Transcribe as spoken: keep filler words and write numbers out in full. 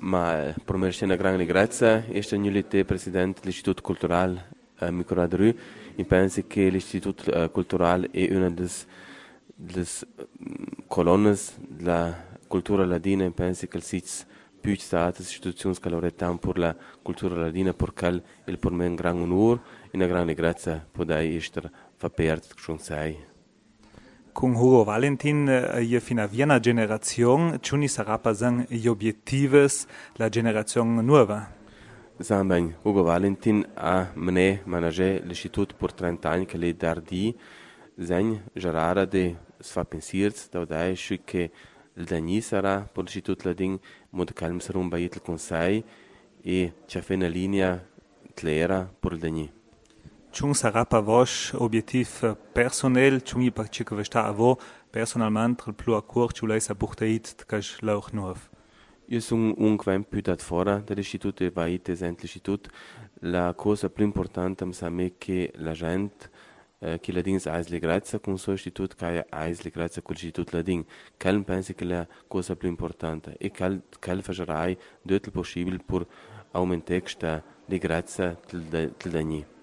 Ma per me è una grande grazia essere nell'ite presidente dell'Istituto Culturale uh, Micro Rue. E penso che l'Istituto uh, Culturale è una delle colonne della cultura ladina. E penso che il sito più state istituzioni che lavoreranno per la cultura ladina, perché è per me un grande onore e una grande grazia poter essere verpert con sei. Con Hugo Valentin je fina viena generazione, čuni sarà pasan gli obiettivi la generazione nuova. Zamben, Hugo Valentin ha mené managé l'Istituto per trenta anni che le dardi zeng gerara de sfa pensirs da dai schu che il dagni sarà per l'Istituto ladin mod calm sarum bait il consei e c'è fe una linea clara per il dagni. Čun sarà pa voš obiettiv personel, čun je pa če ko vešta avo personalmente il più a curt ču lei sa buchtait tkaž lauch nuov. Io sono un quen più da fora dall'istituto e vai esent l'istituto. La cosa più importante mi sa me che la gente eh, che la dins ais le grazia con suo istituto che ais le grazia con l'istituto la din. Cal pensi che la cosa più importante e cal cal facerai tutto il possibile per aumentare questa le grazia del dagni.